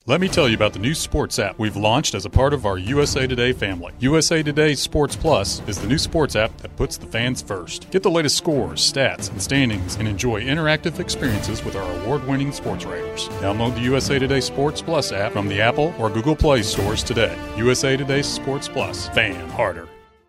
Let me tell you about the new sports app we've launched as a part of our USA Today family. USA Today Sports Plus is the new sports app that puts the fans first. Get the latest scores, stats, and standings and enjoy interactive experiences with our award-winning sports writers. Download the USA Today Sports Plus app from the Apple or Google Play stores today. USA Today Sports Plus. Fan harder.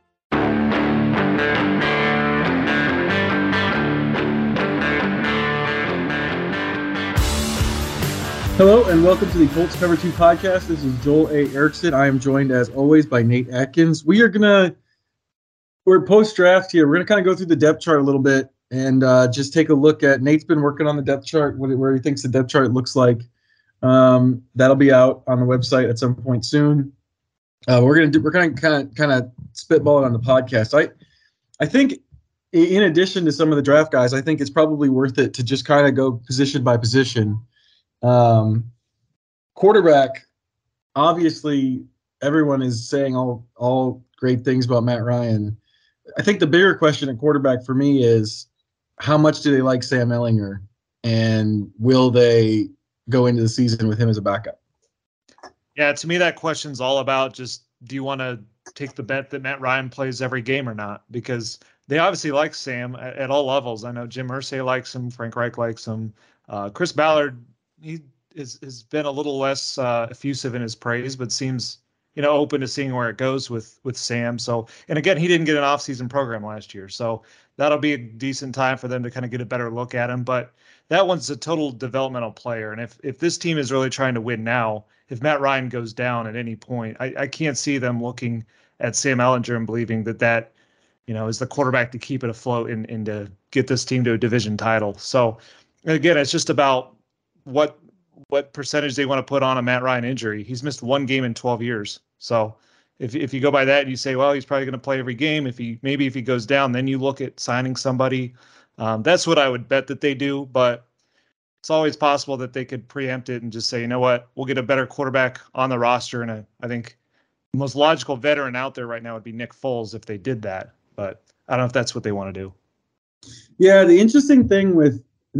Hello and welcome to the Colts Cover 2 podcast. This is Joel A. Erickson. I am joined as always by Nate Atkins. We're post-draft here. We're going to kind of go through the depth chart a little bit and just take a look at, Nate's been working on the depth chart, where he thinks the depth chart looks like. That'll be out on the website at some point soon. We're going to kind of spitball it on the podcast. I think in addition to some of the draft guys, I think it's probably worth it to just kind of go position by position. Quarterback, obviously everyone is saying all great things about Matt Ryan. I think the bigger question at quarterback for me is how much do they like Sam Ehlinger, and will they go into the season with him as a backup? Yeah, to me that question's all about just, do you want to take the bet that Matt Ryan plays every game or not? Because they obviously like Sam at all levels. I know Jim Irsay likes him, Frank Reich likes him, Chris Ballard, he has been a little less effusive in his praise, but seems, open to seeing where it goes with Sam. So, and again, he didn't get an offseason program last year, so that'll be a decent time for them to kind of get a better look at him. But that one's a total developmental player, and if this team is really trying to win now, if Matt Ryan goes down at any point, I can't see them looking at Sam Ehlinger and believing that is the quarterback to keep it afloat and to get this team to a division title. So, again, it's just about what percentage they want to put on a Matt Ryan injury. He's missed one game in 12 years. So if you go by that and you say, well, he's probably going to play every game. If he goes down, then you look at signing somebody. That's what I would bet that they do, but it's always possible that they could preempt it and just say, you know what, we'll get a better quarterback on the roster. And I think the most logical veteran out there right now would be Nick Foles if they did that, but I don't know if that's what they want to do. Yeah. The interesting thing with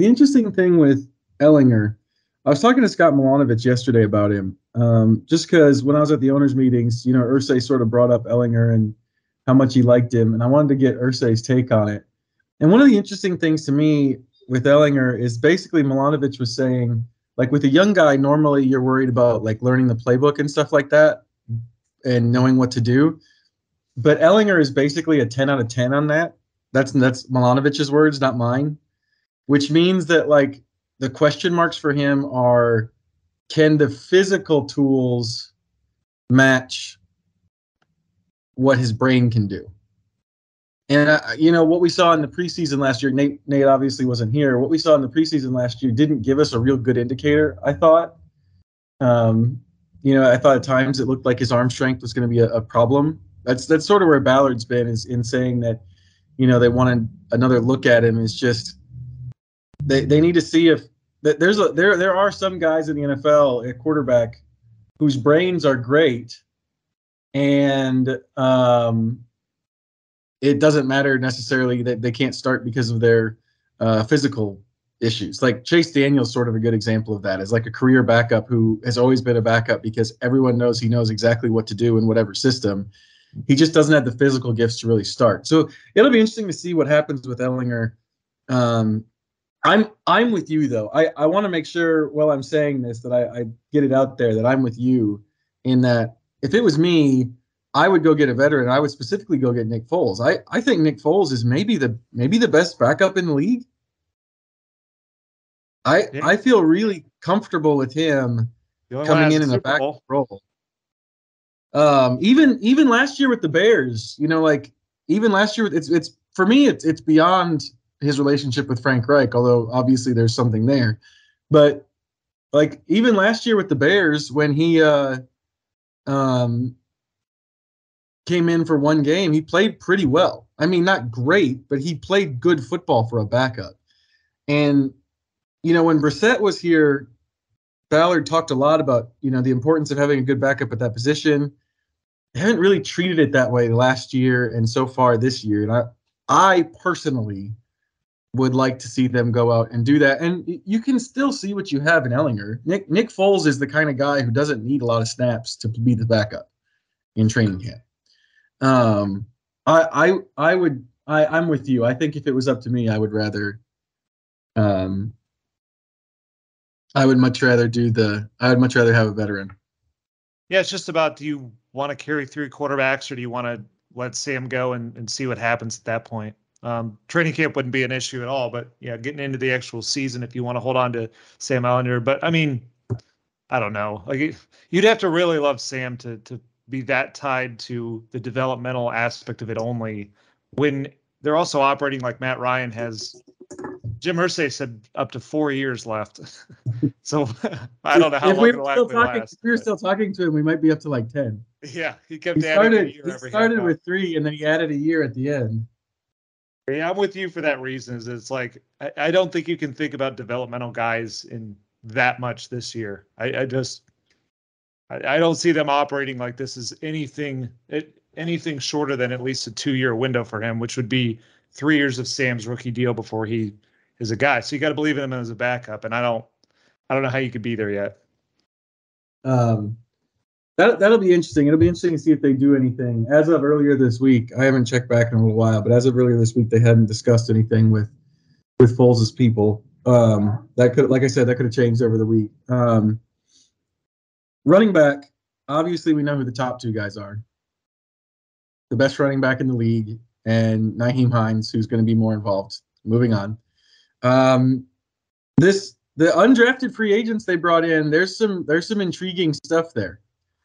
Ehlinger, I was talking to Scott Milanovic yesterday about him, just because when I was at the owners' meetings, Irsay sort of brought up Ehlinger and how much he liked him, and I wanted to get Irsay's take on it. And one of the interesting things to me with Ehlinger is basically Milanovic was saying, like with a young guy, normally you're worried about like learning the playbook and stuff like that and knowing what to do. But Ehlinger is basically a 10 out of 10 on that. That's Milanovic's words, not mine, which means that like, the question marks for him are, can the physical tools match what his brain can do? And, what we saw in the preseason last year, Nate obviously wasn't here. What we saw in the preseason last year didn't give us a real good indicator, I thought. I thought at times it looked like his arm strength was going to be a problem. That's sort of where Ballard's been, is in saying that, they wanted another look at him. Is just, They need to see if there are some guys in the NFL at quarterback whose brains are great, and it doesn't matter necessarily that they can't start because of their physical issues. Like Chase Daniel's sort of a good example of that, as like a career backup who has always been a backup because everyone knows he knows exactly what to do in whatever system. He just doesn't have the physical gifts to really start. So it'll be interesting to see what happens with Ehlinger. I'm with you, though. I want to make sure while I'm saying this that I get it out there that I'm with you in that if it was me, I would go get a veteran. I would specifically go get Nick Foles. I think Nick Foles is maybe the best backup in the league. I feel really comfortable with him coming in a backup role. Even last year with the Bears, even last year, it's for me, it's beyond his relationship with Frank Reich, although obviously there's something there. But like even last year with the Bears, when he came in for one game, he played pretty well. I mean, not great, but he played good football for a backup. And, when Brissett was here, Ballard talked a lot about, the importance of having a good backup at that position. They haven't really treated it that way last year and so far this year. And I personally would like to see them go out and do that. And you can still see what you have in Ellinger. Nick Foles is the kind of guy who doesn't need a lot of snaps to be the backup in training camp. I'm with you. I think if it was up to me, I would much rather have a veteran. Yeah, it's just about, do you want to carry 3 quarterbacks, or do you want to let Sam go and see what happens at that point? Training camp wouldn't be an issue at all, but yeah, getting into the actual season, if you want to hold on to Sam Ellinger. But I mean, I don't know. Like, you'd have to really love Sam to be that tied to the developmental aspect of it only, when they're also operating like Matt Ryan has. Jim Irsay said up to 4 years left. So I don't know how long it'll actually last. If we were still talking to him, we might be up to like 10. Yeah, he kept adding a year every. He started with 3, and then he added a year at the end. Yeah, I'm with you for that reason. It's like, I don't think you can think about developmental guys in that much this year. I don't see them operating like this is anything shorter than at least a 2-year window for him, which would be 3 years of Sam's rookie deal before he is a guy. So you got to believe in him as a backup, and I don't know how you could be there yet. That'll be interesting. It'll be interesting to see if they do anything. As of earlier this week, I haven't checked back in a little while, but as of earlier this week, they hadn't discussed anything with Foles' people. That could, like I said, that could have changed over the week. Running back, obviously we know who the top 2 guys are. The best running back in the league, and Nyheim Hines, who's going to be more involved. Moving on. The undrafted free agents they brought in, there's some intriguing stuff there.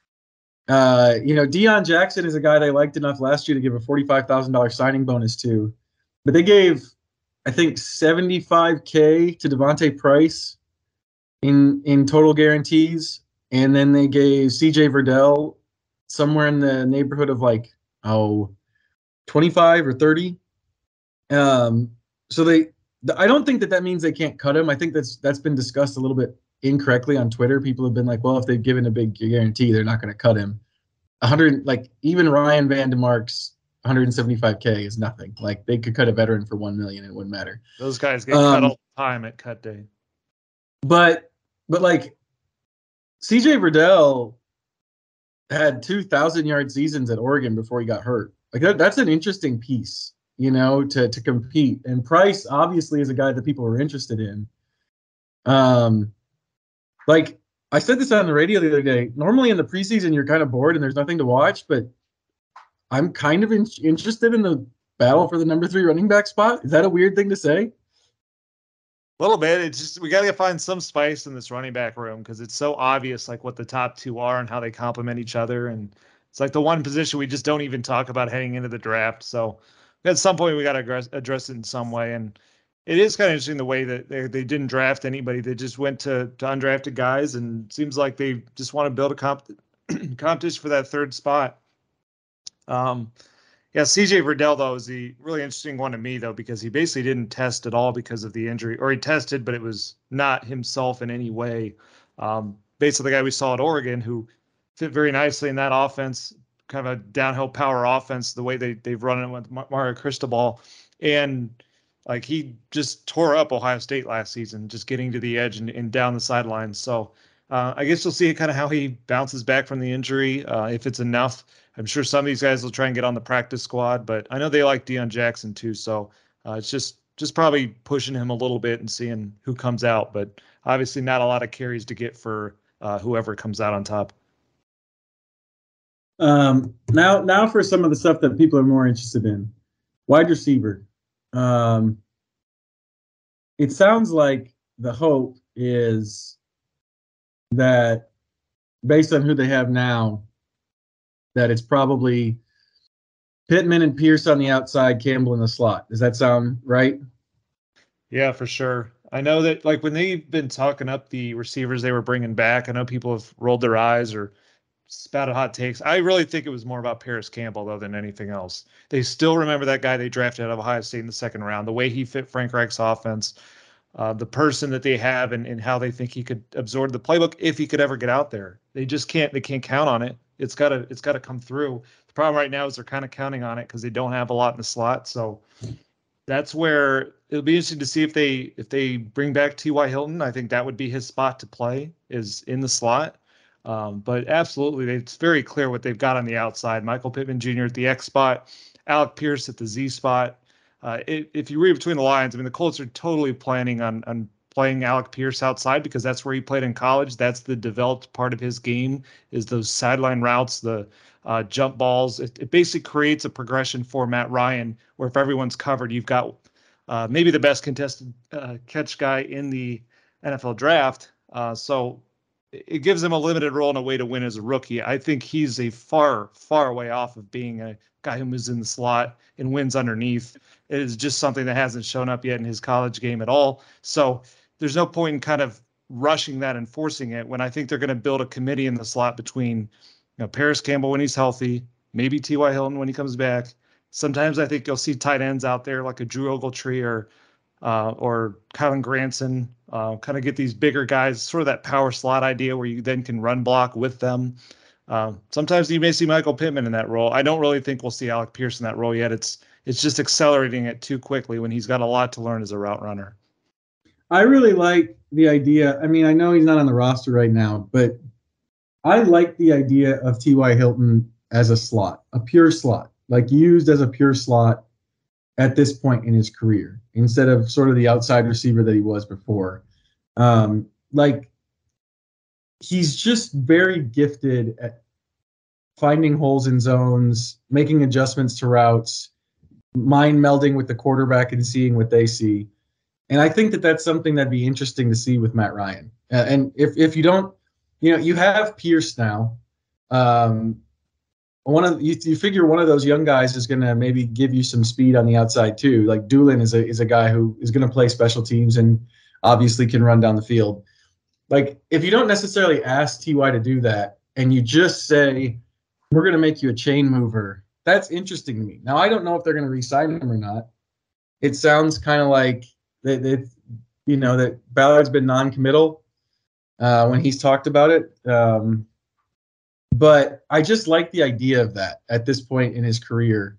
Deion Jackson is a guy they liked enough last year to give a $45,000 signing bonus to, but they gave, I think, $75K to Devontae Price in total guarantees, and then they gave CJ Verdell somewhere in the neighborhood of 25 or 30. So I don't think that means they can't cut him. I think that's been discussed a little bit incorrectly on Twitter. People have been like, well, if they've given a big guarantee, they're not going to cut him. Even Ryan Vandemark's $175K is nothing. Like, they could cut a veteran for $1 million, it wouldn't matter. Those guys get cut all the time at cut day. But like, CJ Verdell had 2,000-yard seasons at Oregon before he got hurt. Like, that's an interesting piece, to compete. And Price obviously is a guy that people are interested in. Like, I said this on the radio the other day. Normally in the preseason, you're kind of bored and there's nothing to watch, but I'm kind of interested in the battle for the number 3 running back spot. Is that a weird thing to say? A little bit. It's just, we got to find some spice in this running back room, because it's so obvious, like, what the top 2 are and how they complement each other. And it's like the one position we just don't even talk about heading into the draft. So at some point we got to address it in some way. And it is kind of interesting the way that they didn't draft anybody. They just went to undrafted guys, and it seems like they just want to build a competition for that 3rd spot. Yeah, CJ Verdell, though, is the really interesting one to me, though, because he basically didn't test at all because of the injury, or he tested, but it was not himself in any way. Basically, the guy we saw at Oregon, who fit very nicely in that offense, kind of a downhill power offense, the way they've run it with Mario Cristobal. And like, he just tore up Ohio State last season, just getting to the edge and down the sidelines. So I guess we'll see kind of how he bounces back from the injury, if it's enough. I'm sure some of these guys will try and get on the practice squad, but I know they like Deion Jackson too. So it's just probably pushing him a little bit and seeing who comes out, but obviously not a lot of carries to get for whoever comes out on top. Now for some of the stuff that people are more interested in. Wide receiver. It sounds like the hope is that, based on who they have now, that it's probably Pittman and Pierce on the outside, Campbell in the slot. Does that sound right? Yeah, for sure. I know that, like, when they've been talking up the receivers they were bringing back, I know people have rolled their eyes or spouted hot takes. I really think it was more about Paris Campbell, though, than anything else. They still remember that guy they drafted out of Ohio State in the 2nd round, the way he fit Frank Reich's offense, the person that they have, and how they think he could absorb the playbook if he could ever get out there. They just can't. They can't count on it. It's got to come through. The problem right now is they're kind of counting on it because they don't have a lot in the slot. So that's where it'll be interesting to see if they bring back T.Y. Hilton. I think that would be his spot to play, is in the slot. But absolutely, it's very clear what they've got on the outside. Michael Pittman Jr. at the X spot, Alec Pierce at the Z spot. If you read between the lines, I mean, the Colts are totally planning on playing Alec Pierce outside because that's where he played in college. That's the developed part of his game, is those sideline routes, the jump balls. It basically creates a progression for Matt Ryan, where if everyone's covered, you've got maybe the best contested catch guy in the NFL draft. So it gives him a limited role and a way to win as a rookie. I think he's a far, far way off of being a guy who moves in the slot and wins underneath. It is just something that hasn't shown up yet in his college game at all. So there's no point in kind of rushing that and forcing it, when I think they're going to build a committee in the slot between Paris Campbell when he's healthy, maybe T.Y. Hilton when he comes back. Sometimes I think you'll see tight ends out there like a Drew Ogletree or Kylan Granson, kind of get these bigger guys, sort of that power slot idea where you then can run block with them. Sometimes you may see Michael Pittman in that role. I don't really think we'll see Alec Pierce in that role yet. It's just accelerating it too quickly when he's got a lot to learn as a route runner. I really like the idea. I mean, I know he's not on the roster right now, but I like the idea of T.Y. Hilton as a slot, a pure slot, like used as a pure slot at this point in his career, instead of sort of the outside receiver that he was before. Like, he's just very gifted at finding holes in zones, making adjustments to routes, mind melding with the quarterback and seeing what they see. And I think that that's something that'd be interesting to see with Matt Ryan. And if you don't, you have Pierce now. You figure one of those young guys is going to maybe give you some speed on the outside too. Like Doolin is a guy who is going to play special teams and obviously can run down the field. Like, if you don't necessarily ask T.Y. to do that and you just say, we're going to make you a chain mover, that's interesting to me. Now, I don't know if they're going to re-sign him or not. It sounds kind of like that Ballard's been non-committal when he's talked about it. But I just like the idea of that at this point in his career,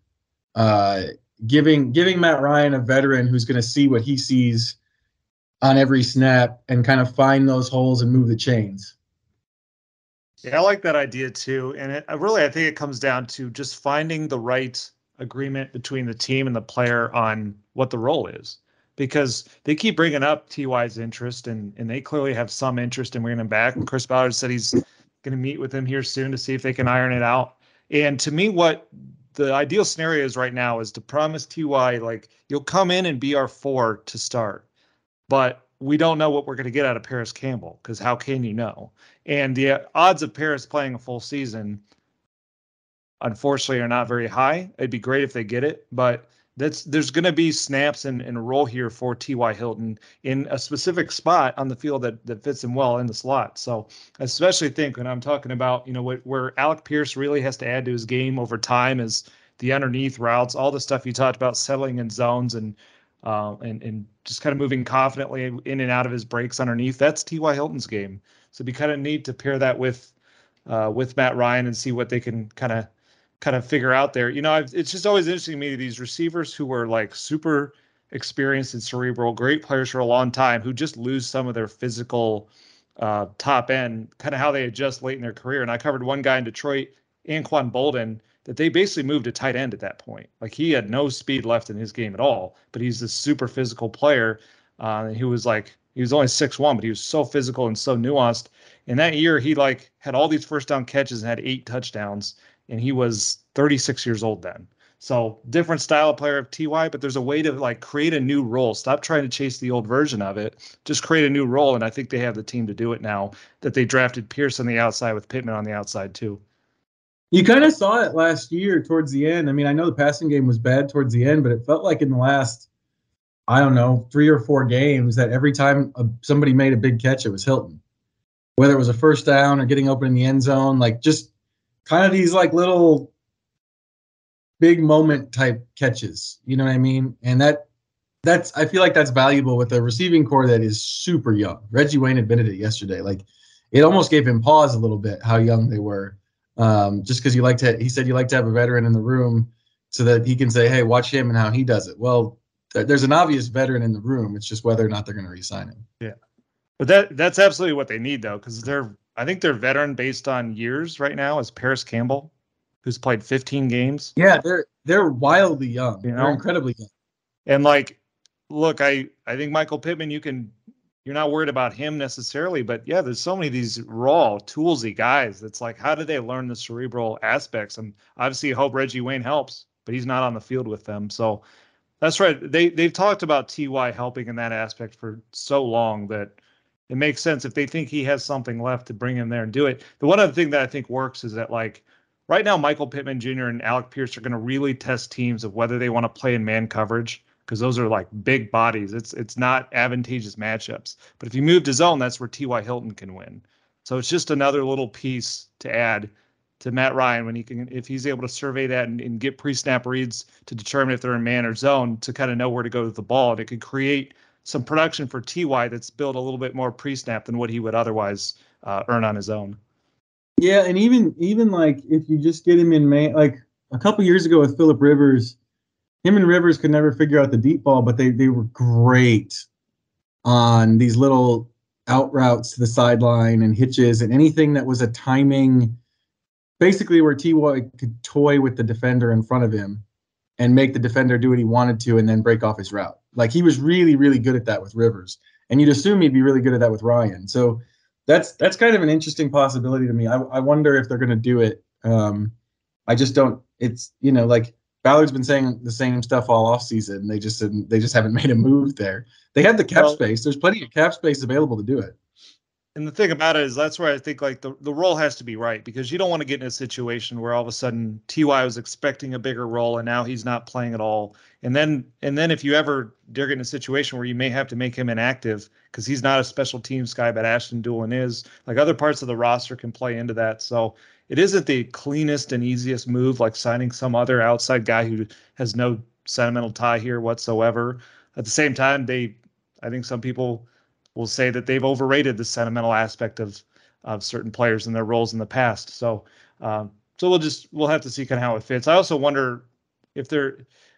giving Matt Ryan, a veteran who's going to see what he sees on every snap and kind of find those holes and move the chains. Yeah, I like that idea too. And I think it comes down to just finding the right agreement between the team and the player on what the role is. Because they keep bringing up T.Y.'s interest, and they clearly have some interest in bringing him back. And Chris Ballard said he's going to meet with him here soon to see if they can iron it out. And to me, what the ideal scenario is right now is to promise T.Y., like, you'll come in and be our 4 to start, but we don't know what we're going to get out of Paris Campbell, because how can you know? And the odds of Paris playing a full season, unfortunately, are not very high. It'd be great if they get it, but there's going to be snaps and a role here for T.Y. Hilton in a specific spot on the field that fits him well in the slot. So I especially think when I'm talking about, where Alec Pierce really has to add to his game over time is the underneath routes, all the stuff you talked about, settling in zones and just kind of moving confidently in and out of his breaks underneath. That's T.Y. Hilton's game. So it'd be kind of neat to pair that with Matt Ryan and see what they can kind of figure out there. It's just always interesting to me, these receivers who were like super experienced and cerebral, great players for a long time, who just lose some of their physical top end, kind of how they adjust late in their career. And I covered one guy in Detroit, Anquan Bolden, that they basically moved to tight end at that point. Like, he had no speed left in his game at all, but he's this super physical player. And he was only 6'1", but he was so physical and so nuanced. And that year he had all these first down catches and had 8 touchdowns. And he was 36 years old then. So different style of player of T.Y., but there's a way to create a new role. Stop trying to chase the old version of it. Just create a new role. And I think they have the team to do it now that they drafted Pierce on the outside with Pittman on the outside too. You kind of saw it last year towards the end. I mean, I know the passing game was bad towards the end, but it felt like in the last, 3 or 4 games that every time somebody made a big catch, it was Hilton. Whether it was a first down or getting open in the end zone, just kind of these little big moment type catches, you know what I mean? And that's I feel like that's valuable with a receiving core that is super young. Reggie Wayne admitted it yesterday. It almost gave him pause a little bit how young they were. Just because he said you like to have a veteran in the room so that he can say, hey, watch him and how he does it. Well, there's an obvious veteran in the room. It's just whether or not they're going to re-sign him. Yeah, but that's absolutely what they need though, because I think they're veteran based on years right now is Paris Campbell, who's played 15 games. Yeah, they're wildly young. You know? They're incredibly young. And like, look, I think Michael Pittman, you're not worried about him necessarily, but yeah, there's so many of these raw, toolsy guys. It's like, how do they learn the cerebral aspects? And obviously, I hope Reggie Wayne helps, but he's not on the field with them. So that's right. They've talked about Ty helping in that aspect for so long that it makes sense if they think he has something left to bring him there and do it. The one other thing that I think works is that like right now, Michael Pittman Jr. and Alec Pierce are going to really test teams of whether they want to play in man coverage, because those are like big bodies. It's not advantageous matchups. But if you move to zone, that's where T.Y. Hilton can win. So it's just another little piece to add to Matt Ryan if he's able to survey that and get pre-snap reads to determine if they're in man or zone to kind of know where to go with the ball. And it could create some production for T.Y. that's built a little bit more pre-snap than what he would otherwise earn on his own. Yeah, and even like if you just get him in man, like a couple years ago with Phillip Rivers, him and Rivers could never figure out the deep ball, but they were great on these little out routes to the sideline and hitches and anything that was a timing, basically where T.Y. could toy with the defender in front of him and make the defender do what he wanted to and then break off his route. Like he was really, really good at that with Rivers. And you'd assume he'd be really good at that with Ryan. So that's kind of an interesting possibility to me. I wonder if they're going to do it. I just don't. It's, like Ballard's been saying the same stuff all offseason. They just haven't made a move there. They have the cap space. There's plenty of cap space available to do it. And the thing about it is that's where I think like the role has to be right, because you don't want to get in a situation where all of a sudden T.Y. was expecting a bigger role and now he's not playing at all. And then if you ever get in a situation where you may have to make him inactive because he's not a special teams guy, but Ashton Dulin is, like other parts of the roster can play into that. So it isn't the cleanest and easiest move like signing some other outside guy who has no sentimental tie here whatsoever. At the same time, I think some people will say that they've overrated the sentimental aspect of certain players and their roles in the past. So we'll have to see kind of how it fits. I also wonder if they're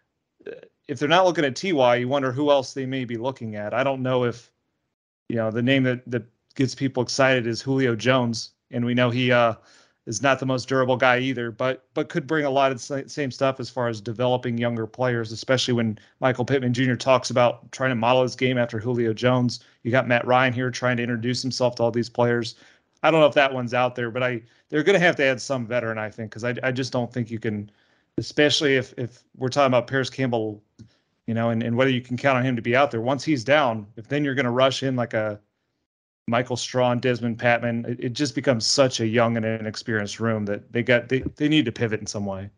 not looking at T.Y., you wonder who else they may be looking at. I don't know if, the name that gets people excited is Julio Jones, and we know he is not the most durable guy either, but could bring a lot of the same stuff as far as developing younger players, especially when Michael Pittman Jr. talks about trying to model his game after Julio Jones. You got Matt Ryan here trying to introduce himself to all these players. I don't know if that one's out there, but they're going to have to add some veteran, I think, because I just don't think you can, especially if we're talking about Paris Campbell, and whether you can count on him to be out there. Once he's down, if then you're going to rush in like a Michael Strawn, Desmond Patman, it just becomes such a young and inexperienced room that they need to pivot in some way.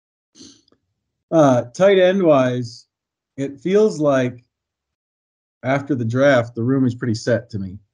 Tight end wise, it feels like after the draft, the room is pretty set to me.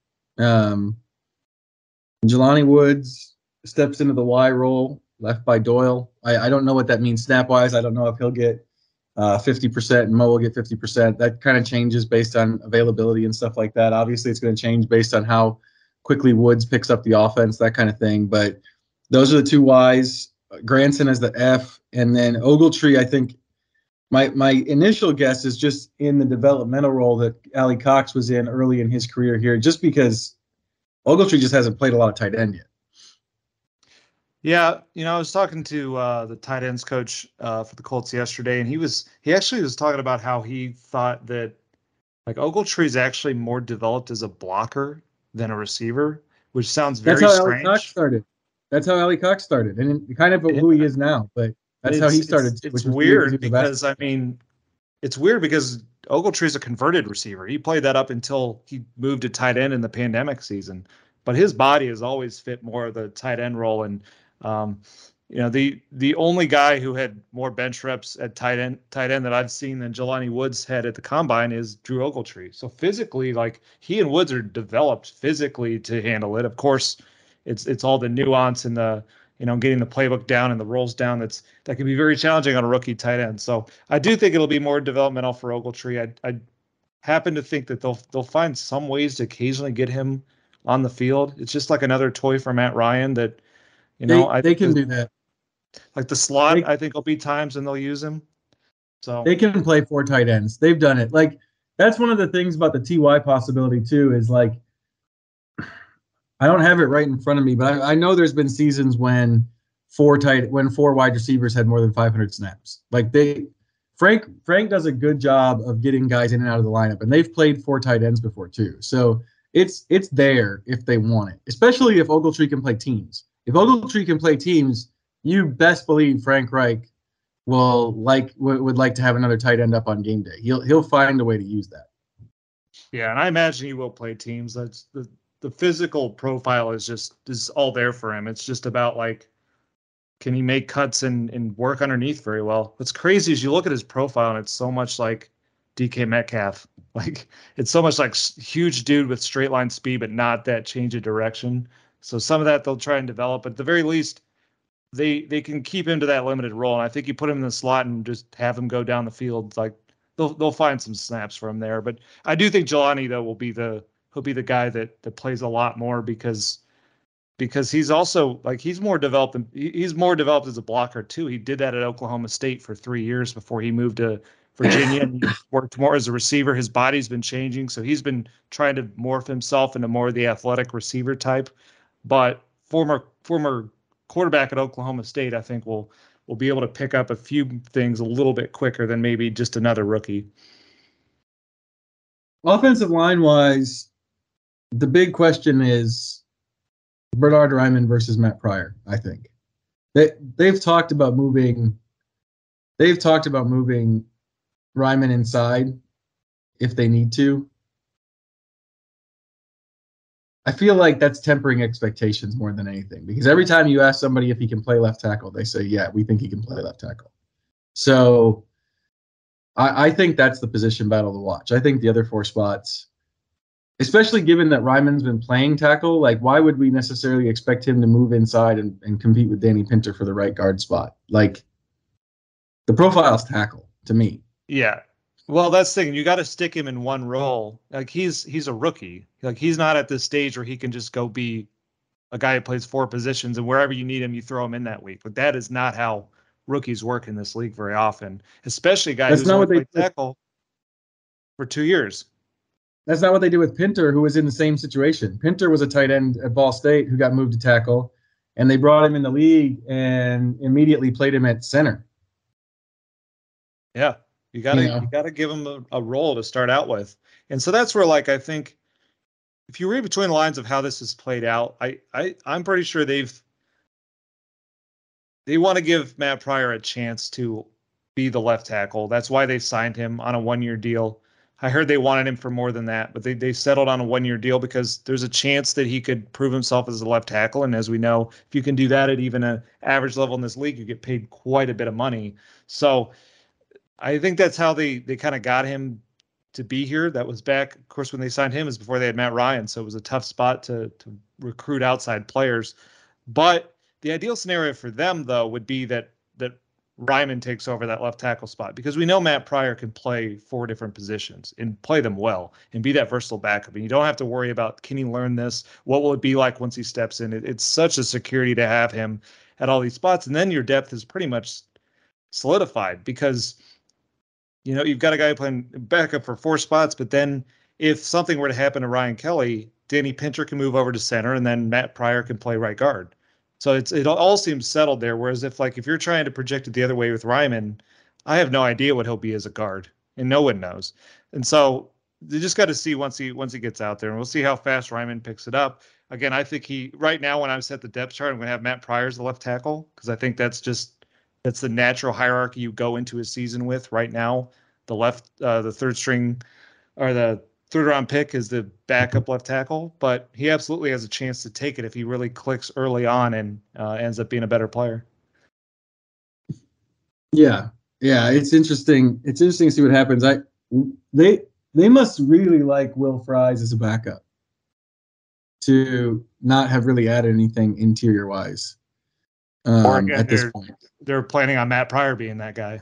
Jelani Woods steps into the Y role, left by Doyle. I don't know what that means snap wise. I don't know if he'll get 50% and Mo will get 50%. That kind of changes based on availability and stuff like that. Obviously, it's going to change based on how quickly Woods picks up the offense, that kind of thing. But those are the two Ys. Granson as the F, and then Ogletree. I think my initial guess is just in the developmental role that Ali Cox was in early in his career here, just because Ogletree just hasn't played a lot of tight end yet. Yeah, I was talking to the tight ends coach for the Colts yesterday, and he actually was talking about how he thought that like Ogletree is actually more developed as a blocker than a receiver, which sounds very strange. That's how Ali Cox started, and kind of who he is now. But that's how he started. It's weird because it's weird because Ogletree is a converted receiver. He played that up until he moved to tight end in the pandemic season, but his body has always fit more of the tight end role. And the only guy who had more bench reps at tight end that I've seen than Jelani Woods had at the combine is Drew Ogletree. So physically, like he and Woods are developed physically to handle it. Of course, it's all the nuance and the getting the playbook down and the rolls down that can be very challenging on a rookie tight end. So I do think it'll be more developmental for Ogletree. I happen to think that they'll find some ways to occasionally get him on the field. It's just like another toy for Matt Ryan that. They can do that. Like the slot, I think there'll be times and they'll use him. So they can play 4 tight ends. They've done it. Like, that's one of the things about the TY possibility too, is like, I don't have it right in front of me, but I know there's been seasons when 4 wide receivers had more than 500 snaps. Like, Frank does a good job of getting guys in and out of the lineup, and they've played 4 tight ends before too. So it's there if they want it, especially if Ogletree can play teams. If Ogletree can play teams, you best believe Frank Reich would like to have another tight end up on game day. He'll find a way to use that. Yeah, and I imagine he will play teams. That's the physical profile is all there for him. It's just about like, can he make cuts and work underneath very well? What's crazy is you look at his profile and it's so much like DK Metcalf. Like, it's so much like huge dude with straight line speed, but not that change of direction. So some of that they'll try and develop, but at the very least, they can keep him to that limited role. And I think you put him in the slot and just have him go down the field. Like, they'll find some snaps from there. But I do think Jelani though he'll be the guy that plays a lot more because he's also like he's more developed as a blocker too. He did that at Oklahoma State for 3 years before he moved to Virginia and worked more as a receiver. His body's been changing, so he's been trying to morph himself into more of the athletic receiver type. But former quarterback at Oklahoma State, I think will be able to pick up a few things a little bit quicker than maybe just another rookie. Offensive line wise, the big question is Bernhard Raimann versus Matt Pryor. I think they've talked about moving Raimann inside if they need to. I feel like that's tempering expectations more than anything, because every time you ask somebody if he can play left tackle, they say, yeah, we think he can play left tackle. So I think that's the position battle to watch. I think the other 4 spots, especially given that Raimann's been playing tackle, like, why would we necessarily expect him to move inside and compete with Danny Pinter for the right guard spot? Like, the profile's tackle to me. Yeah. Well, that's the thing. You got to stick him in one role. Like, he's a rookie. Like, he's not at this stage where he can just go be a guy who plays 4 positions and wherever you need him, you throw him in that week. But that is not how rookies work in this league very often, especially a guy who's only played tackle for 2 years. That's not what they did with Pinter, who was in the same situation. Pinter was a tight end at Ball State who got moved to tackle, and they brought him in the league and immediately played him at center. Yeah. You gotta give him a role to start out with. And so that's where, like, I think if you read between the lines of how this has played out, I'm pretty sure they want to give Matt Pryor a chance to be the left tackle. That's why they signed him on a 1-year deal. I heard they wanted him for more than that, but they settled on a 1-year deal because there's a chance that he could prove himself as a left tackle. And as we know, if you can do that at even an average level in this league, you get paid quite a bit of money. So I think that's how they kind of got him to be here. That was back, of course, when they signed him is before they had Matt Ryan. So it was a tough spot to recruit outside players. But the ideal scenario for them, though, would be that Raimann takes over that left tackle spot, because we know Matt Pryor can play 4 different positions and play them well and be that versatile backup. And you don't have to worry about, can he learn this? What will it be like once he steps in? It's such a security to have him at all these spots. And then your depth is pretty much solidified, because you've got a guy playing backup for 4 spots, but then if something were to happen to Ryan Kelly, Danny Pinter can move over to center, and then Matt Pryor can play right guard. So it all seems settled there. Whereas if you're trying to project it the other way with Raimann, I have no idea what he'll be as a guard, and no one knows. And so you just got to see once he gets out there, and we'll see how fast Raimann picks it up. Again, I think right now when I set the depth chart, I'm going to have Matt Pryor as the left tackle, because I think that's the natural hierarchy you go into a season with right now. The third string or the 3rd round pick is the backup left tackle, but he absolutely has a chance to take it if he really clicks early on and ends up being a better player. Yeah. It's interesting. It's interesting to see what happens. They must really like Will Fries as a backup to not have really added anything interior wise. At this point, they're planning on Matt Pryor being that guy.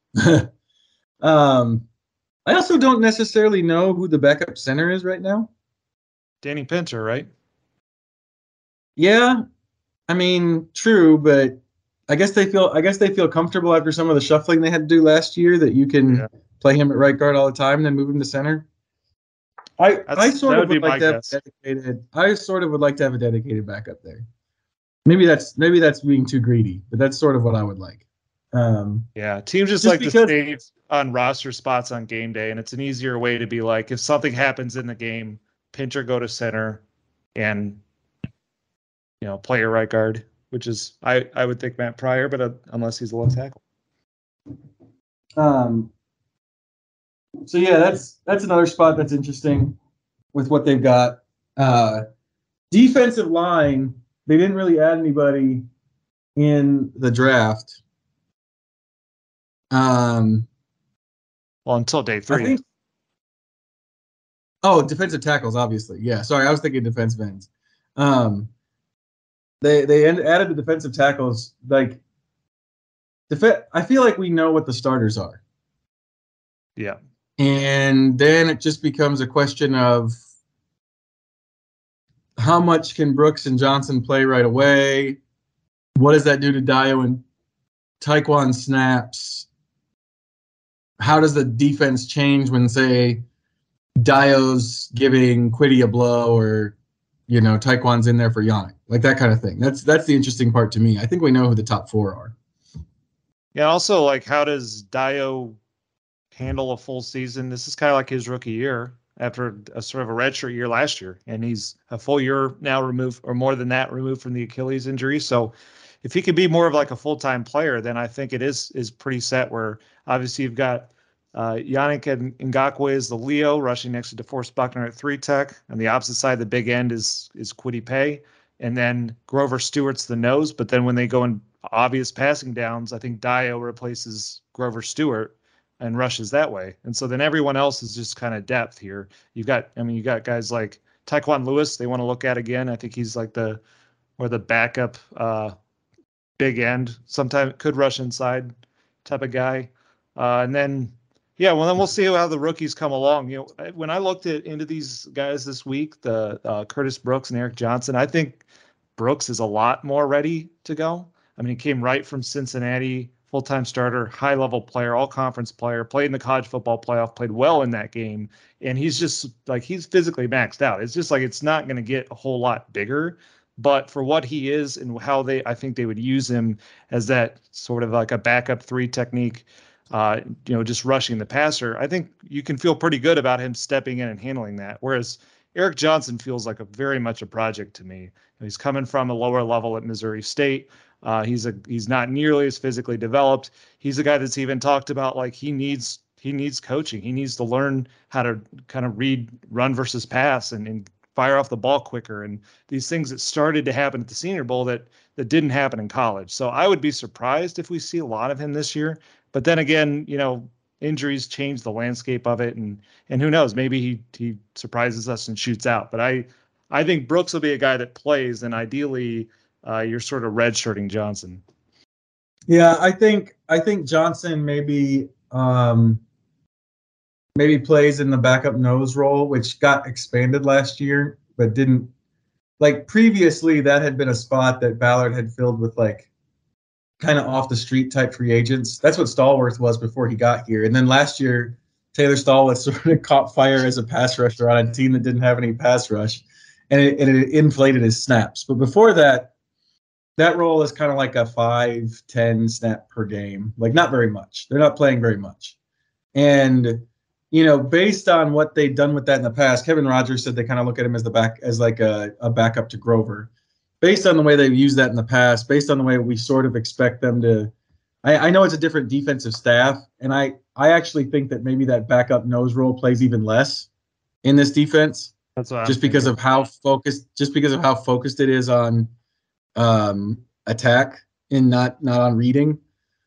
I also don't necessarily know who the backup center is right now. Danny Pinter, right? Yeah, I mean, true, but I guess they feel comfortable after some of the shuffling they had to do last year that you can play him at right guard all the time and then move him to center. I sort that of would be would like my to have guess. dedicated. I sort of would like to have a dedicated backup there. Maybe that's being too greedy, but that's sort of what I would like. Yeah, teams just like to save on roster spots on game day, and it's an easier way to be like, if something happens in the game, pinch or go to center, and play your right guard, which is I would think Matt Pryor, but unless he's a left tackle. So yeah, that's another spot that's interesting with what they've got. Defensive line, they didn't really add anybody in the draft. Well, until day 3. Defensive tackles, obviously. Yeah, sorry, I was thinking defensive ends. They added the defensive tackles. Like, I feel like we know what the starters are. Yeah. And then it just becomes a question of how much can Brooks and Johnson play right away? What does that do to Dio and Taekwon snaps? How does the defense change when, say, Dio's giving Kwity a blow or, Taekwon's in there for Yannick? Like that kind of thing. That's the interesting part to me. I think we know who the top 4 are. Yeah, also, like, how does Dio handle a full season? This is kind of like his rookie year after a sort of a redshirt year last year, and he's a full year now removed, or more than that, removed from the Achilles injury. So if he could be more of like a full-time player, then I think it is pretty set, where obviously you've got Yannick Ngakoue is the Leo rushing next to DeForest Buckner at 3 tech. On the opposite side, the big end is Kwity Paye. And then Grover Stewart's the nose. But then when they go in obvious passing downs, I think Dio replaces Grover Stewart and rushes that way. And so then everyone else is just kind of depth here. You got guys like Taekwon Lewis they want to look at again. I think he's like the backup big end. Sometimes could rush inside type of guy. And then we'll see how the rookies come along. When I looked into these guys this week, the Curtis Brooks and Eric Johnson, I think Brooks is a lot more ready to go. I mean, he came right from Cincinnati, full-time starter, high-level player, all-conference player, played in the college football playoff, played well in that game, and he's just like he's physically maxed out. It's just like it's not going to get a whole lot bigger, but for what he is and how I think they would use him as that sort of like a backup 3 technique. Just rushing the passer, I think you can feel pretty good about him stepping in and handling that. Whereas Eric Johnson feels like very much a project to me. He's coming from a lower level at Missouri State. He's not nearly as physically developed. He's a guy that's even talked about like he needs coaching. He needs to learn how to kind of read run versus pass and fire off the ball quicker. And these things that started to happen at the Senior Bowl that didn't happen in college. So I would be surprised if we see a lot of him this year. But then again, injuries change the landscape of it, and who knows? Maybe he surprises us and shoots out. But I think Brooks will be a guy that plays, and ideally, you're sort of redshirting Johnson. Yeah, I think Johnson maybe plays in the backup nose role, which got expanded last year, but didn't. Like previously, that had been a spot that Ballard had filled with like kind of off the street type free agents. That's what Stallworth was before he got here. And then last year, Taylor Stallworth sort of caught fire as a pass rusher on a team that didn't have any pass rush, and it inflated his snaps. But before that role is kind of like a 5-10 snap per game. Like not very much. They're not playing very much. And, based on what they've done with that in the past, Kevin Rogers said they kind of look at him as a backup to Grover. Based on the way they've used that in the past, based on the way we sort of expect them to, I know it's a different defensive staff, and I actually think that maybe that backup nose role plays even less in this defense. That's what just because of how focused it is on attack and not on reading.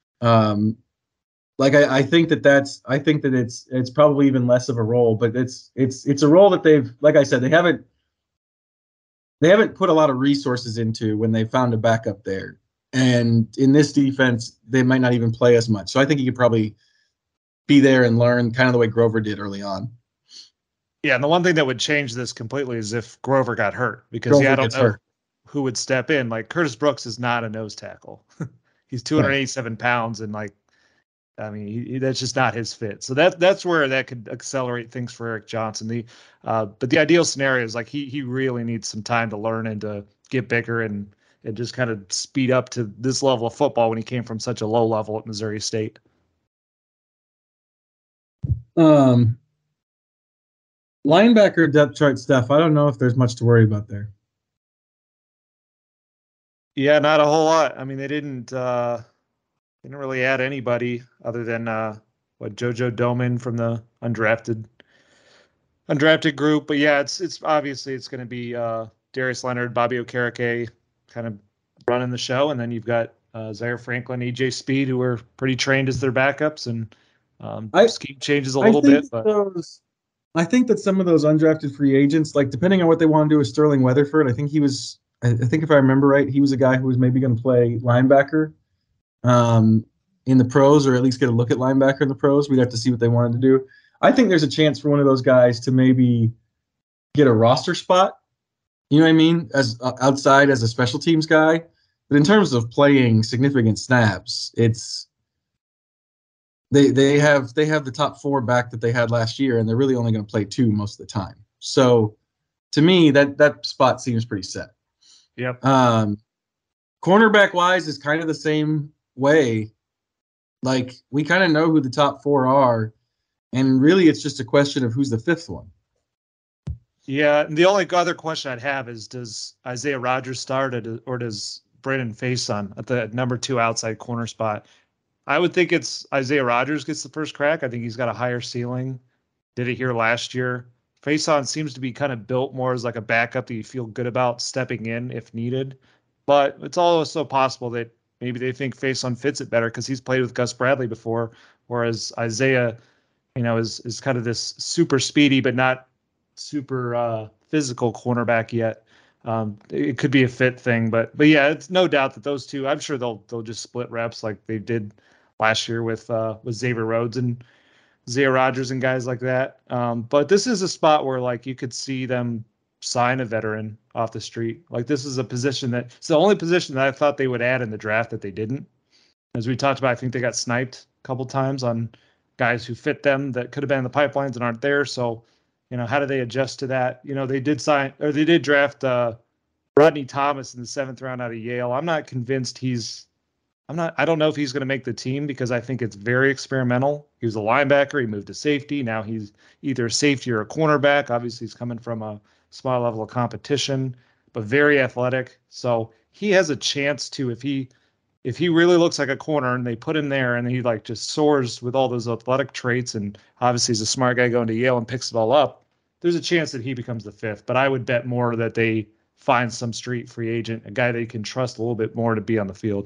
I think that it's probably even less of a role, but it's a role that they've, like I said, they haven't put a lot of resources into when they found a backup there. And in this defense, they might not even play as much. So I think he could probably be there and learn kind of the way Grover did early on. Yeah, and the one thing that would change this completely is if Grover got hurt, because I don't know who would step in. Like Curtis Brooks is not a nose tackle. he's 287 pounds, and like, I mean, that's just not his fit. So that's where that could accelerate things for Eric Johnson. But the ideal scenario is like he really needs some time to learn and to get bigger and just kind of speed up to this level of football when he came from such a low level at Missouri State. Linebacker depth chart stuff. I don't know if there's much to worry about there. Yeah, not a whole lot. I mean, they didn't really add anybody other than JoJo Domann from the undrafted group. But yeah, it's obviously it's going to be Darius Leonard, Bobby Okereke kind of running the show, and then you've got Zaire Franklin, EJ Speed, who are pretty trained as their backups, and scheme changes a little bit. But I think that some of those undrafted free agents, like depending on what they want to do with Sterling Weatherford, I think if I remember right, he was a guy who was maybe going to play linebacker in the pros, or at least get a look at linebacker in the pros. We'd have to see what they wanted to do. I think there's a chance for one of those guys to maybe get a roster spot. You know what I mean? As outside as a special teams guy. But in terms of playing significant snaps, it's they have the top 4 back that they had last year, and they're really only going to play 2 most of the time. So to me, that spot seems pretty set. Yep. Cornerback wise is kind of the same way. Like, we kind of know who the top 4 are, and really it's just a question of who's the 5th one. Yeah, and the only other question I'd have is, does Isaiah Rodgers start or does Brandon Faison at the number 2 outside corner spot? I would think it's Isaiah Rodgers gets the first crack. I think he's got a higher ceiling. Did it here last year. Faison seems to be kind of built more as like a backup that you feel good about stepping in if needed. But it's also possible that maybe they think Faison fits it better because he's played with Gus Bradley before, whereas Isaiah, is kind of this super speedy but not super physical cornerback yet. It could be a fit thing, but yeah, it's no doubt that those two, I'm sure they'll just split reps like they did last year with Xavier Rhodes and Zaire Rodgers and guys like that. But this is a spot where like you could see them sign a veteran off the street. Like, this is a position it's the only position that I thought they would add in the draft that they didn't. As we talked about, I think they got sniped a couple times on guys who fit them that could have been in the pipelines and aren't there. So, how do they adjust to that? They did draft Rodney Thomas in the 7th round out of Yale. I'm not convinced I don't know if he's going to make the team because I think it's very experimental. He was a linebacker. He moved to safety. Now he's either a safety or a cornerback. Obviously, he's coming from a small level of competition, but very athletic. So he has a chance to, if he really looks like a corner and they put him there and he like just soars with all those athletic traits, and obviously he's a smart guy going to Yale and picks it all up, there's a chance that he becomes the 5th. But I would bet more that they find some street free agent, a guy they can trust a little bit more to be on the field.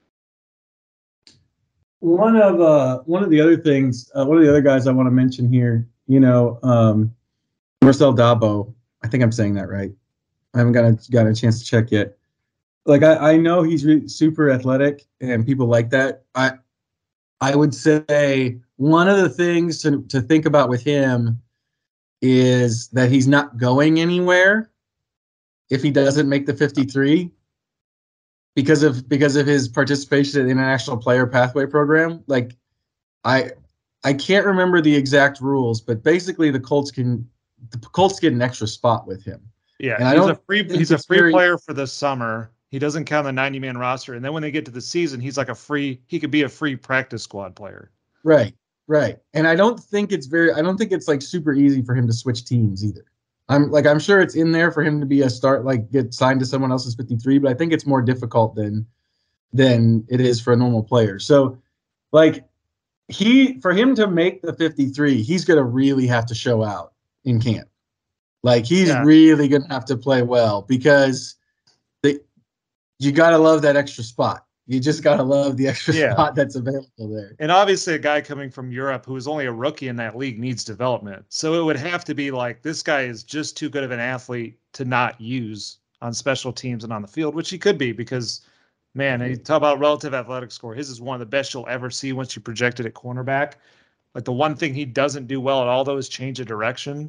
One of the other things, one of the other guys I want to mention here, Marcel Dabo. I think I'm saying that right. I haven't got a chance to check yet. Like, I know he's really super athletic and people like that. I would say one of the things to think about with him is that he's not going anywhere if he doesn't make the 53 because of his participation in the International Player Pathway Program. Like, I can't remember the exact rules, but basically the Colts get an extra spot with him. Yeah, and he's a free player for the summer. He doesn't count on the 90-man roster, and then when they get to the season, he's like he could be a free practice squad player. Right. And I don't think it's like super easy for him to switch teams either. I'm sure it's in there for him to be a start, like get signed to someone else's 53, but I think it's more difficult than it is for a normal player. So, like, for him to make the 53, he's going to really have to show out in camp. Like, he's really going to have to play well because you got to love that extra spot. You just got to love the extra spot that's available there. And obviously a guy coming from Europe who is only a rookie in that league needs development. So it would have to be like, this guy is just too good of an athlete to not use on special teams and on the field, which he could be because, man, you talk about relative athletic score. His is one of the best you'll ever see once you project it at cornerback. Like, the one thing he doesn't do well at all, though, is change of direction.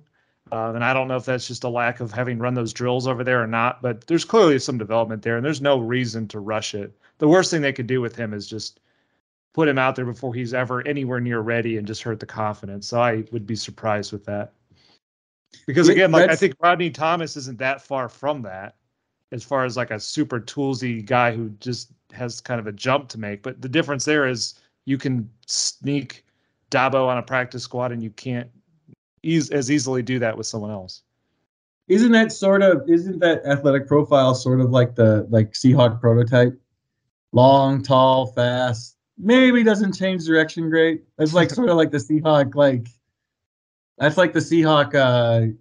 And I don't know if that's just a lack of having run those drills over there or not, but there's clearly some development there, and there's no reason to rush it. The worst thing they could do with him is just put him out there before he's ever anywhere near ready and just hurt the confidence. So I would be surprised with that. Because again, like I think Rodney Thomas isn't that far from that as far as like a super toolsy guy who just has kind of a jump to make. But the difference there is you can sneak Dabo on a practice squad and you can't as easily do that with someone else. Isn't that athletic profile sort of like the Seahawk prototype? Long, tall, fast, maybe doesn't change direction great. It's like sort of like the Seahawk, that's like the Seahawk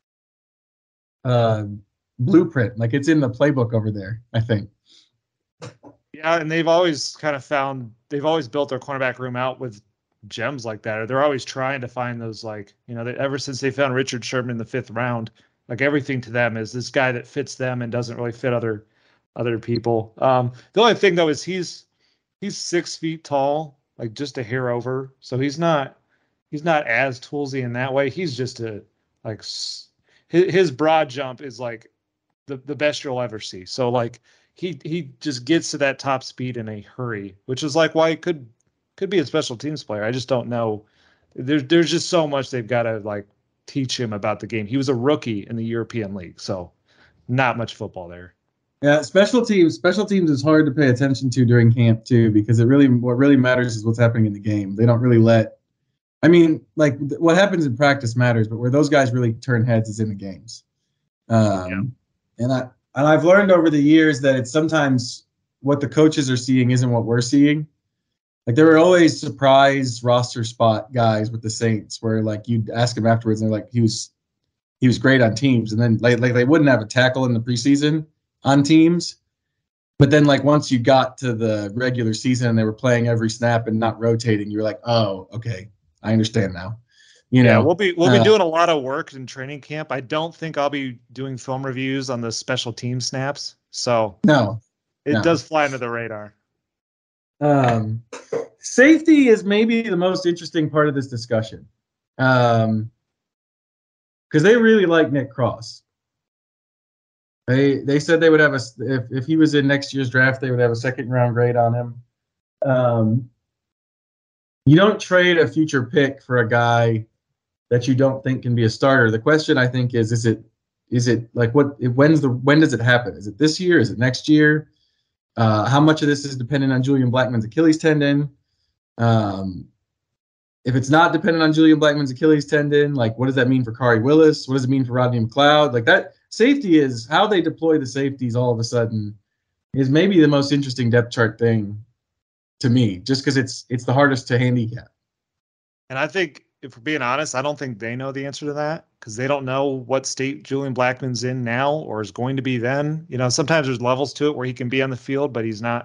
blueprint. Like it's in the playbook over there, I think. Yeah, and they've always built their cornerback room out with gems like that. Or they're always trying to find those, ever since they found Richard Sherman in the 5th round, like everything to them is this guy that fits them and doesn't really fit other people. The only thing though is he's 6 feet tall, like just a hair over. So he's not as toolsy in that way. He's just his broad jump is like the best you'll ever see. So like he just gets to that top speed in a hurry, which is like why he could be a special teams player. I just don't know. There's just so much they've got to like teach him about the game. He was a rookie in the European League, so not much football there. Yeah, special teams is hard to pay attention to during camp too, because what really matters is what's happening in the game. They don't really what happens in practice matters, but where those guys really turn heads is in the games. And I've learned over the years that it's sometimes what the coaches are seeing isn't what we're seeing. Like there were always surprise roster spot guys with the Saints where like you'd ask them afterwards and they're like, he was great on teams. And then like they wouldn't have a tackle in the preseason on teams. But then like once you got to the regular season and they were playing every snap and not rotating, you're like, oh, okay, I understand now. We'll be doing a lot of work in training camp. I don't think I'll be doing film reviews on the special team snaps. So it does fly under the radar. Safety is maybe the most interesting part of this discussion. Because they really like Nick Cross. They said they would have if he was in next year's draft, they would have a 2nd round grade on him. You don't trade a future pick for a guy that you don't think can be a starter. The question I think is it like when does it happen? Is it this year? Is it next year? How much of this is dependent on Julian Blackmon's Achilles tendon? If it's not dependent on Julian Blackmon's Achilles tendon, like what does that mean for Kari Willis? What does it mean for Rodney McLeod? Like that safety is how they deploy the safeties all of a sudden is maybe the most interesting depth chart thing to me, just because it's the hardest to handicap. And I think, if we're being honest, I don't think they know the answer to that because they don't know what state Julian Blackmon's in now or is going to be then. Sometimes there's levels to it where he can be on the field, but he's not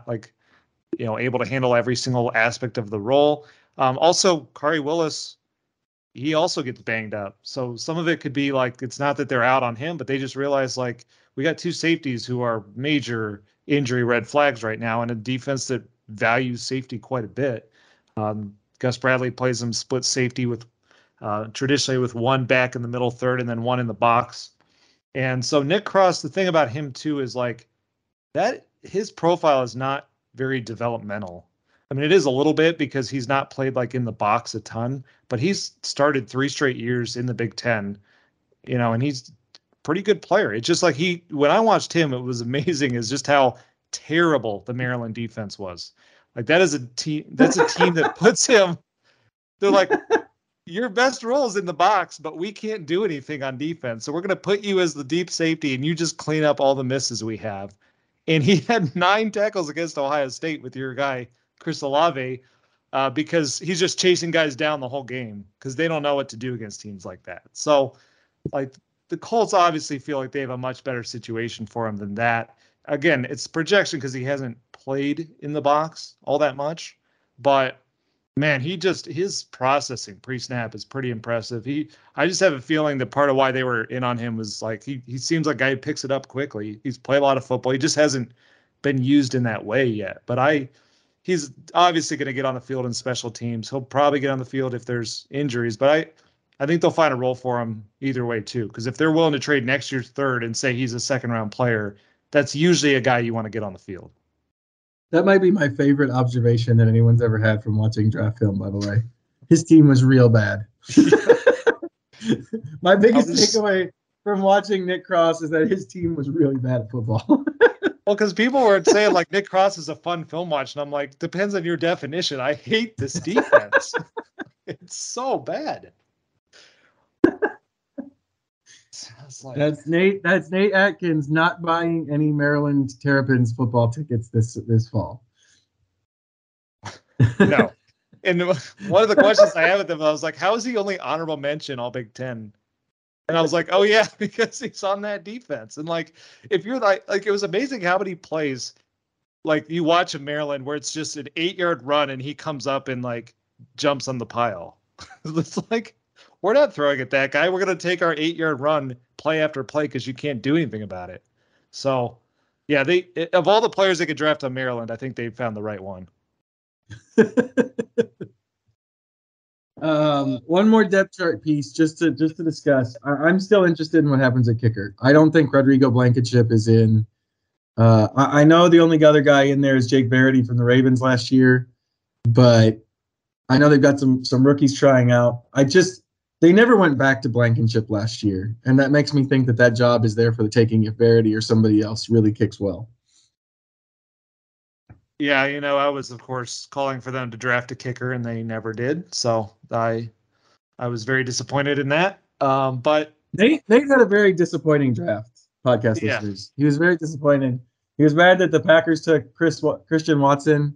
able to handle every single aspect of the role. Also, Kari Willis, he also gets banged up. So some of it could be like, it's not that they're out on him, but they just realize like we got 2 safeties who are major injury red flags right now and a defense that values safety quite a bit. Gus Bradley plays them split safety with traditionally with one back in the middle third and then one in the box. And so Nick Cross, the thing about him too is like that his profile is not very developmental. I mean, it is a little bit because he's not played like in the box a ton, but he's started 3 straight years in the Big Ten, and he's a pretty good player. It's just like when I watched him, it was amazing is just how terrible the Maryland defense was. Like that's a team that puts him, they're like, your best role is in the box, but we can't do anything on defense. So we're going to put you as the deep safety and you just clean up all the misses we have. And he had 9 tackles against Ohio State with your guy, Chris Olave, because he's just chasing guys down the whole game because they don't know what to do against teams like that. So like the Colts obviously feel like they have a much better situation for him than that. Again, it's projection because he hasn't played in the box all that much, but man, his processing pre-snap is pretty impressive. I just have a feeling that part of why they were in on him was like he seems like a guy who picks it up quickly. He's played a lot of football. He just hasn't been used in that way yet. But he's obviously going to get on the field in special teams. He'll probably get on the field if there's injuries. But I think they'll find a role for him either way too. Because if they're willing to trade next year's third and say he's a second-round player, that's usually a guy you want to get on the field. That might be my favorite observation that anyone's ever had from watching draft film, by the way. His team was real bad. My biggest takeaway from watching Nick Cross is that his team was really bad at football. Well, because people were saying like Nick Cross is a fun film watch, and I'm like, depends on your definition. I hate this defense. It's so bad. Like, that's Nate Atkins not buying any Maryland Terrapins football tickets this fall. No. And one of the questions I had with him, I was like, how is he only honorable mention all Big Ten? And I was like, oh yeah, because he's on that defense. And like, if you're like it was amazing how many plays, like you watch in Maryland where it's just an 8-yard run and he comes up and like jumps on the pile. It's like, we're not throwing at that guy. We're going to take our 8-yard run play after play because you can't do anything about it. So yeah, of all the players they could draft on Maryland, I think they found the right one. One more depth chart piece just to discuss. I'm still interested in what happens at kicker. I don't think Rodrigo Blankenship is in. I know the only other guy in there is Jake Verity from the Ravens last year, but I know they've got some rookies trying out. They never went back to Blankenship last year, and that makes me think that job is there for the taking if Verity or somebody else really kicks well. Yeah, I was, of course, calling for them to draft a kicker, and they never did. So I was very disappointed in that. But Nate had a very disappointing draft, podcast listeners. He was very disappointed. He was mad that the Packers took Christian Watson.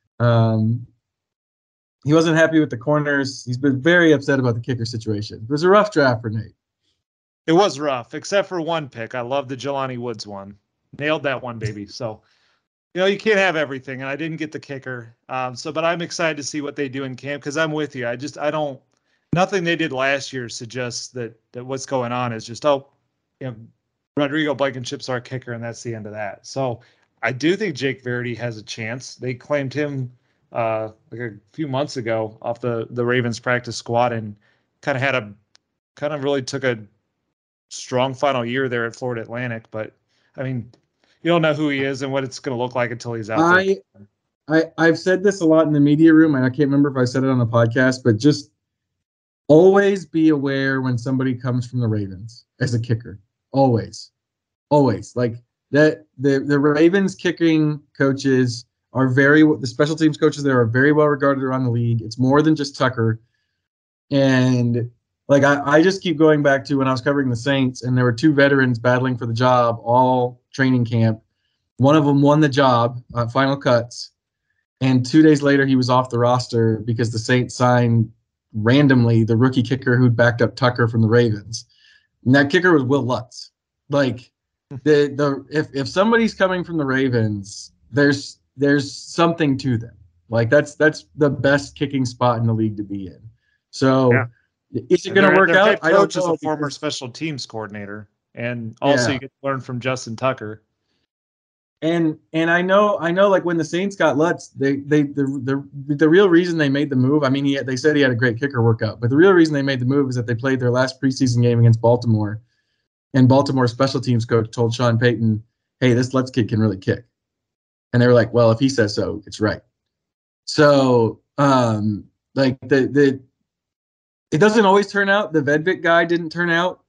He wasn't happy with the corners. He's been very upset about the kicker situation. It was a rough draft for Nate. It was rough, except for one pick. I love the Jelani Woods one. Nailed that one, baby. So, you can't have everything, and I didn't get the kicker. But I'm excited to see what they do in camp because I'm with you. Nothing they did last year suggests that what's going on is just, Rodrigo Blankenship's our kicker, and that's the end of that. So I do think Jake Verity has a chance. They claimed him like a few months ago off the Ravens practice squad and kind of really took a strong final year there at Florida Atlantic. But I mean, you don't know who he is and what it's going to look like until he's out there. I've said this a lot in the media room, and I can't remember if I said it on the podcast, but just always be aware when somebody comes from the Ravens as a kicker. Always. Like that, the Ravens kicking coaches the special teams coaches there are very well regarded around the league. It's more than just Tucker. And like, I just keep going back to when I was covering the Saints and there were two veterans battling for the job all training camp. One of them won the job, final cuts. And 2 days later, he was off the roster because the Saints signed randomly the rookie kicker who'd backed up Tucker from the Ravens. And that kicker was Will Lutz. Like if somebody's coming from the Ravens, there's something to them. Like that's the best kicking spot in the league to be in. So is it going to work out? I don't know. Is a former special teams coordinator, and also you get to learn from Justin Tucker. And I know like when the Saints got Lutz, the real reason they made the move. I mean, they said he had a great kicker workout, but the real reason they made the move is that they played their last preseason game against Baltimore, and Baltimore's special teams coach told Sean Payton, "Hey, this Lutz kid can really kick." And they were like, well, if he says so, it's right. So, like it doesn't always turn out. The Vedvik guy didn't turn out.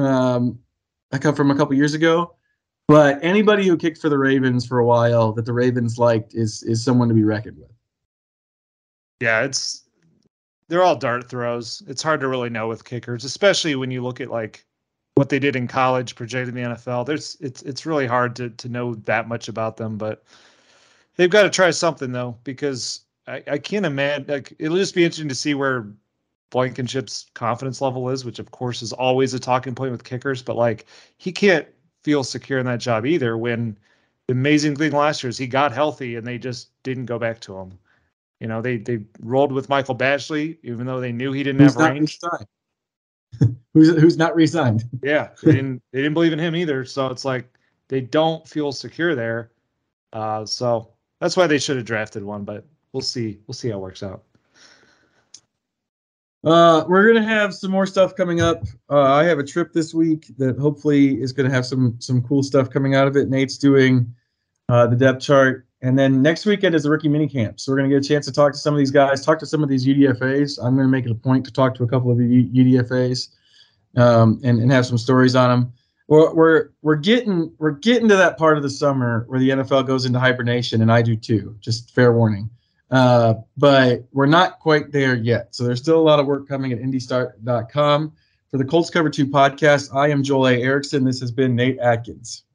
I come from a couple years ago, but anybody who kicked for the Ravens for a while that the Ravens liked is someone to be reckoned with. Yeah, they're all dart throws. It's hard to really know with kickers, especially when you look at like what they did in college, projected in the NFL. It's really hard to know that much about them, but they've got to try something though, because I can't imagine. Like, it'll just be interesting to see where Blankenship's confidence level is, which of course is always a talking point with kickers. But like, he can't feel secure in that job either. When the amazing thing last year is he got healthy and they just didn't go back to him. They rolled with Michael Batchley, even though they knew he didn't have range. Who's not re-signed? Yeah, they didn't believe in him either. So it's like they don't feel secure there. So that's why they should have drafted one, but we'll see. We'll see how it works out. We're gonna have some more stuff coming up. I have a trip this week that hopefully is gonna have some cool stuff coming out of it. Nate's doing the depth chart, and then next weekend is the rookie mini camp. So we're gonna get a chance to talk to some of these guys, talk to some of these UDFAs. I'm gonna make it a point to talk to a couple of the UDFAs, and have some stories on them. We're getting to that part of the summer where the NFL goes into hibernation, and I do too. Just fair warning. But we're not quite there yet. So there's still a lot of work coming at IndyStart.com. For the Colts Cover 2 podcast, I am Joel A. Erickson. This has been Nate Atkins.